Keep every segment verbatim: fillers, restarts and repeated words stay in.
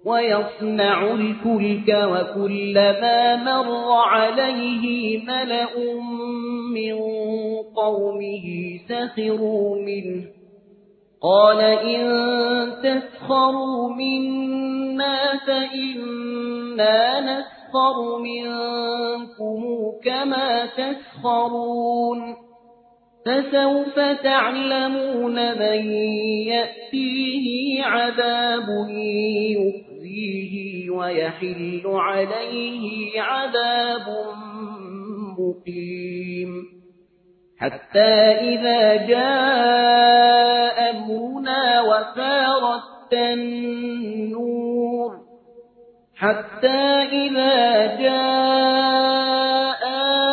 ويصنع الفلك وكلما مر عليه ملأ من قومه سخروا منه قال إن تسخروا منا فإنا نسخر منكم كما تسخرون فسوف تعلمون من يأتيه عذاب يخزيه ويحل عليه عذاب مقيم حتى إذا جاء أمرنا وفارت النور حتى إذا جاء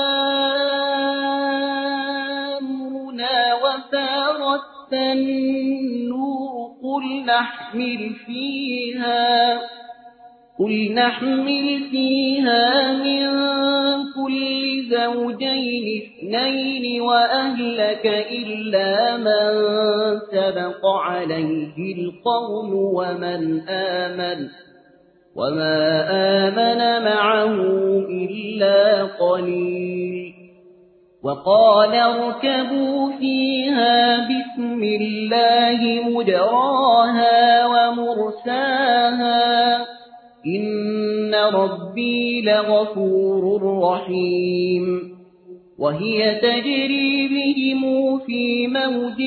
أمرنا وفارت النور قل نحمل فيها قل نحمل فيها من كل زوجين اثنين وأهلك إلا من سبق عليه القول ومن آمن وما آمن معه إلا قليل وقال اركبوا فيها بسم الله مجراها ومرساها إن ربي لغفور رحيم وهي تجري بهم في موج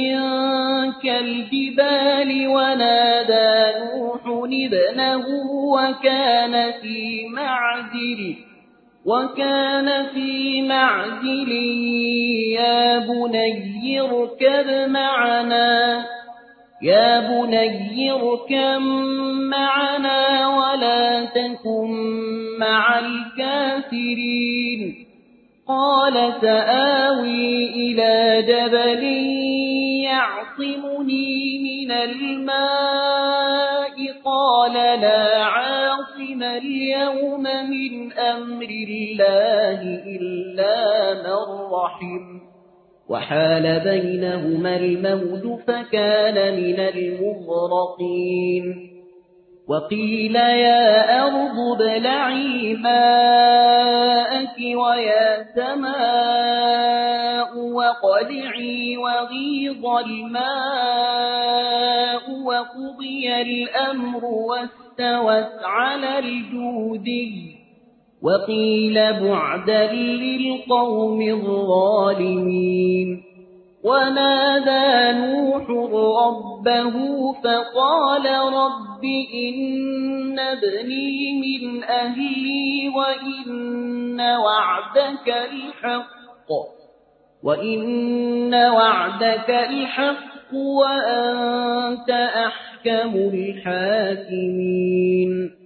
كالجبال ونادى نوح ابنه وكان في معزل وكان في معزل يا بني اركب معنا يا بني اركب معنا ولا تكن مع الكافرين قال سآوي إلى جبل يعصمني من الماء قال لا عاصم اليوم من أمر الله إلا من رحم وحال بينهما الموج فكان من المغرقين وقيل يا أرض ابلعي ماءك ويا سماء وقلعي وغيض الماء وقضي الأمر واستوت على الجودي وقيل بعدا للقوم الظالمين ونادى نوح ربه فقال رب إن ابني من أهلي وإن وعدك الحق وإن وعدك الحق وأنت أحكم الحاكمين